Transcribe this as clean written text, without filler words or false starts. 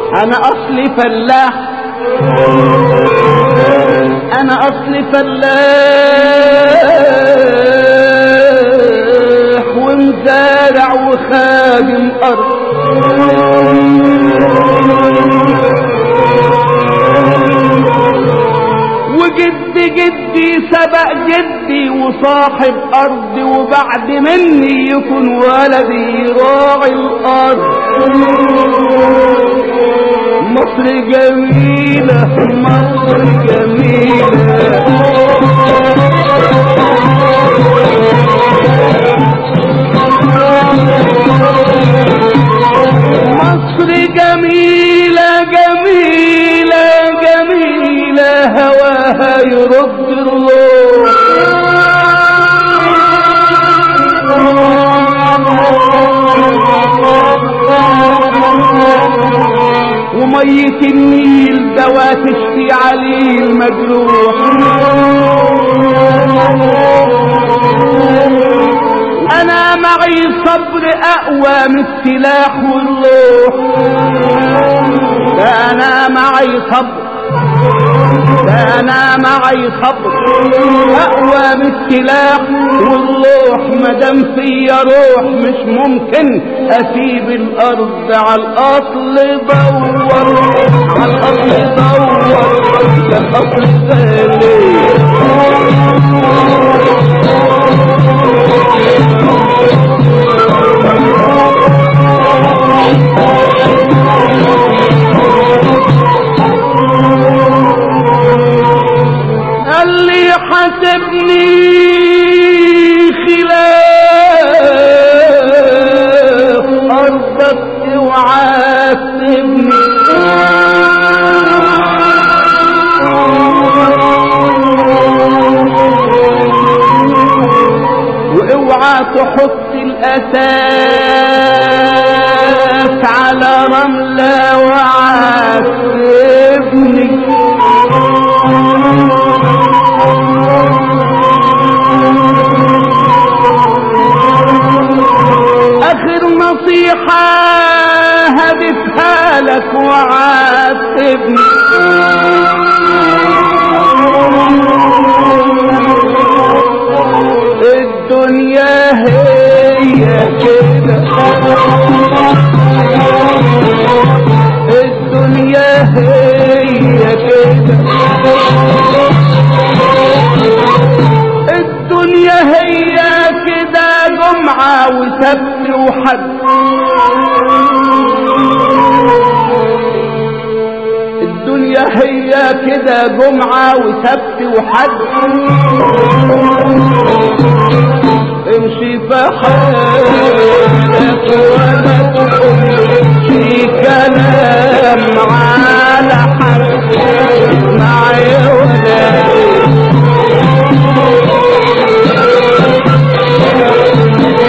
انا اصلي فلاح، انا اصلي فلاح ومزارع وخادم ارض، جدي سبق جدي وصاحب ارضي، وبعد مني يكون ولدي راعي الارض. مصر جميلة مصر جميلة، مصر جميلة جميلة جميلة، هواها يرد الروح. ومية النيل دوا تشفي عليه المجروح. انا معي صبر اقوى من السلاح والروح، انا معي صبر، انا معي صبر اقوى من السلاح والروح. مدام فيا روح مش ممكن اسيب الارض، على الاصل دور، على الاصل دور، ده الاصل غالي. اللي حسبني خلاف أرضك وعاتبني، واوعى تحط الأساس على رملة وعاتبني. اخر نصيحة هدفها لك وعاتبني، الدنيا هي كده، الدنيا هي كده، الدنيا هي كده، جمعة وسبت وحد. الدنيا هي كده، جمعة وسبت وحد. امشي في حالك